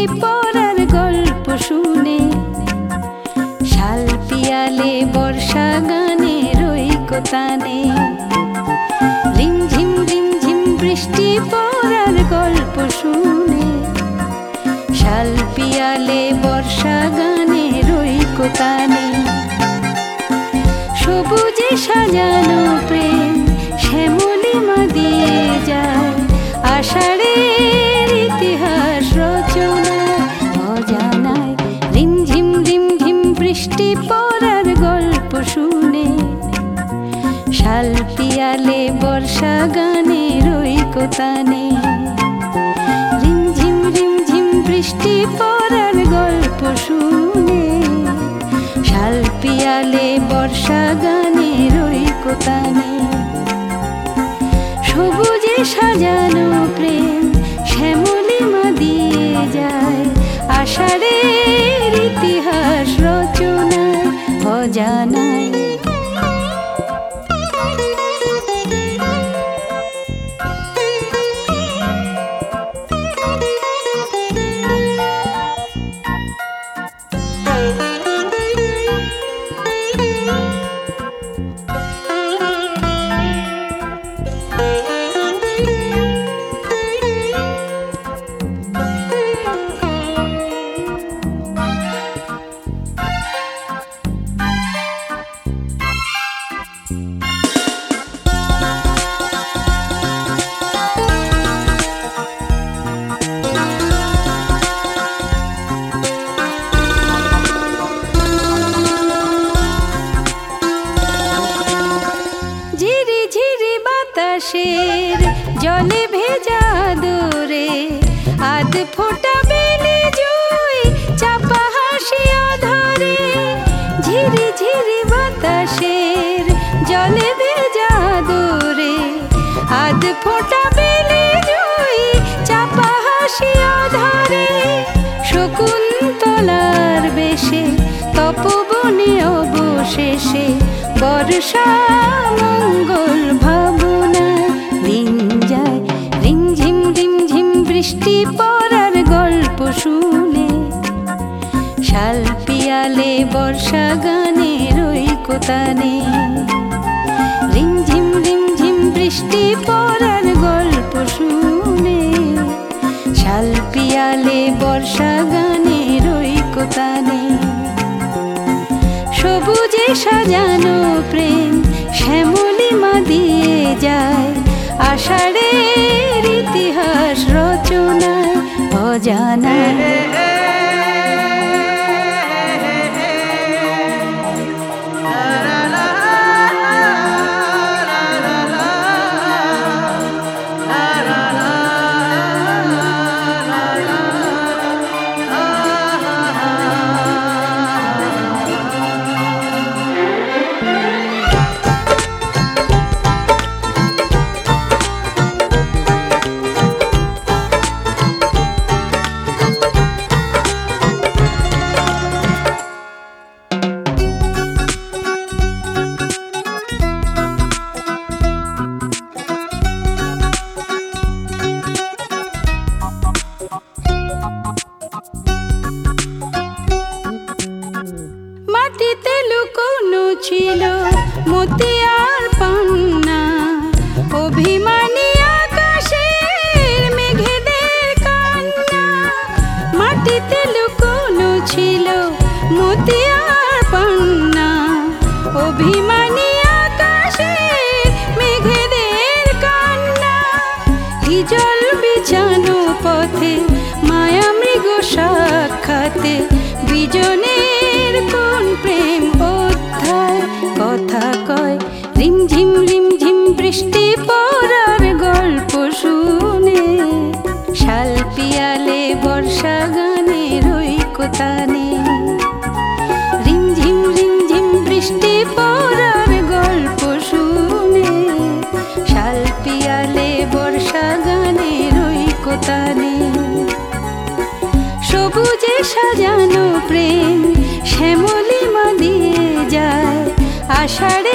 পড়ার গল্প শুনে, শাল পিয়ালে বর্ষা গানের ঐকতানে। রিমঝিম রিমঝিম বৃষ্টি পড়ার গল্প শুনে, শাল পিয়ালে বর্ষা গানের ঐকতানে। সবুজে সাজানো প্রেম শ্যামলিমা দিয়ে যায়, আষাঢ়ের ইতিহাস রচনা অজানায়। রিমঝিম রিমঝিম বৃষ্টি পড়ার গল্প শুনে, শাল পিয়ালে বর্ষা গানের ঐকতানে। রিমঝিম রিমঝিম বৃষ্টি পড়ার গল্প শুনে, শাল পিয়ালে বর্ষা গানের ঐকতানে। সবুজে সাজানো প্রেম শ্যামলিমা দিয়ে যায়, আষাঢ়ের ইতিহাস রচনায় অজানায়। বাতাসের জলে ভেজা দূরে আধ ফোঁটা বেলে জুই চাপা হাসিয়া ধরে। ঝিরি ঝিরি বাতাসের জলে ভেজা দূরে আধ ফোঁটা বেলে জুই চাপা হাসিয়া ধরে। শকুন্তলার বেশে তপবনে অবশেষে বর্ষা মঙ্গল ভাবনায় দিন যায়। রিমঝিম রিমঝিম বৃষ্টি পড়ার গল্প শুনে, শাল পিয়ালে বর্ষা গানের ঐকতানে। রিমঝিম রিমঝিম বৃষ্টি পড়ার গল্প শুনে, শাল পিয়ালে বর্ষা গানের ঐকতানে। সবুজে সাজানো প্রেম শ্যামলিমা দিয়ে যায়, আষাঢ়ের ইতিহাস রচনায় অজানায়। মাটিতে লুকোনো ছিল মতিয়ার পান্না, অভিমানী আকাশের মেঘেদের কান্না। মাটিতে লুকোনো ছিল মতিয়ার পান্না, অভিমানী আকাশের মেঘেদের কান্না। হিজল বিছানো পথে মায়া মৃগ সাক্ষাতে, বিজনের কোন প্রেম অধ্যায় কথা কয়। রিমঝিম রিমঝিম বৃষ্টি পড়ার গল্প শুনে, শাল পিয়ালে বর্ষা গানের ঐকতানে। রিমঝিম রিমঝিম বৃষ্টি পড়ার গল্প শুনে, শাল পিয়ালে বর্ষা গানের ঐকতানে। সবুজে সাজানো প্রেম শ্যামলিমা দিয়ে যায়, আষাঢ়ে